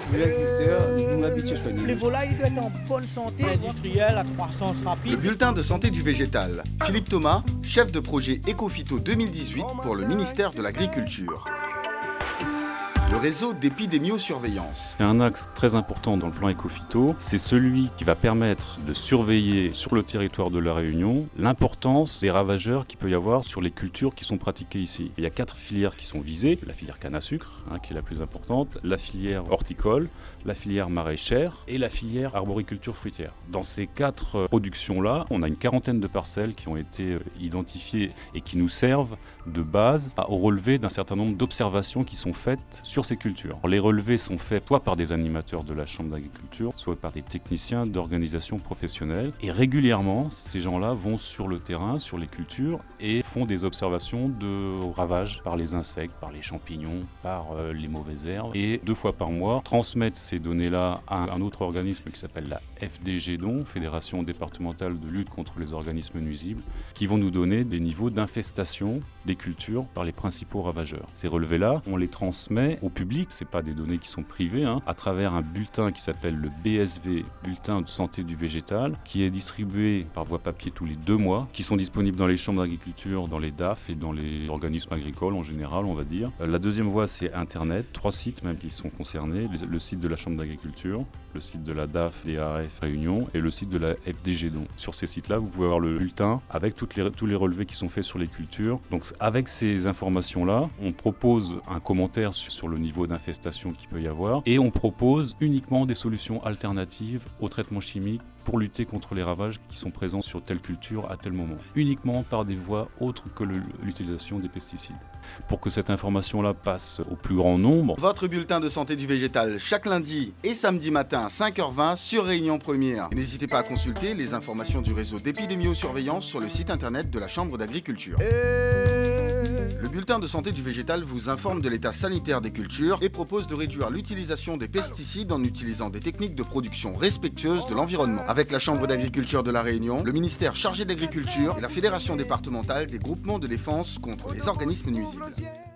L'agriculteur, nous habitués soignés. Les volailles doivent être en bonne santé. Industriel, la croissance rapide. Le bulletin de santé du végétal. Philippe Thomas, chef de projet Ecophyto 2018 pour le ministère de l'Agriculture. Le réseau d'épidémiosurveillance. Un axe très important dans le plan Ecophyto, c'est celui qui va permettre de surveiller sur le territoire de la Réunion l'importance des ravageurs qu'il peut y avoir sur les cultures qui sont pratiquées ici. Il y a 4 filières qui sont visées. La filière canne à sucre, qui est la plus importante, la filière horticole, la filière maraîchère et la filière arboriculture fruitière. Dans ces 4 productions-là, on a une quarantaine de parcelles qui ont été identifiées et qui nous servent de base au relevé d'un certain nombre d'observations qui sont faites sur ces cultures. Les relevés sont faits soit par des animateurs de la Chambre d'agriculture, soit par des techniciens d'organisations professionnelles. Et régulièrement, ces gens-là vont sur le terrain, sur les cultures, et font des observations de ravages par les insectes, par les champignons, par les mauvaises herbes. Et 2 fois par mois, transmettent ces données-là à un autre organisme qui s'appelle la FDGDON, Fédération départementale de lutte contre les organismes nuisibles, qui vont nous donner des niveaux d'infestation des cultures par les principaux ravageurs. Ces relevés-là, on les transmet au public, ce n'est pas des données qui sont privées, à travers un bulletin qui s'appelle le BSV, Bulletin de santé du végétal, qui est distribué par voie papier tous les 2 mois, qui sont disponibles dans les chambres d'agriculture, dans les DAF et dans les organismes agricoles en général, on va dire. La deuxième voie, c'est Internet, 3 sites même qui sont concernés, le site de la Chambre d'agriculture, le site de la DAF, DAF Réunion et le site de la FDGDON. Sur ces sites-là, vous pouvez avoir le bulletin avec tous les relevés qui sont faits sur les cultures. Donc avec ces informations-là, on propose un commentaire sur le niveau d'infestation qu'il peut y avoir et on propose uniquement des solutions alternatives au traitement chimique pour lutter contre les ravages qui sont présents sur telle culture à tel moment, uniquement par des voies autres que l'utilisation des pesticides. Pour que cette information-là passe au plus grand nombre. Votre bulletin de santé du végétal chaque lundi et samedi matin à 5h20 sur Réunion Première. N'hésitez pas à consulter les informations du réseau d'épidémiosurveillance sur le site internet de la Chambre d'agriculture. Le bulletin de santé du végétal vous informe de l'état sanitaire des cultures et propose de réduire l'utilisation des pesticides en utilisant des techniques de production respectueuses de l'environnement. Avec la Chambre d'agriculture de la Réunion, le ministère chargé de l'agriculture et la Fédération départementale des groupements de défense contre les organismes nuisibles.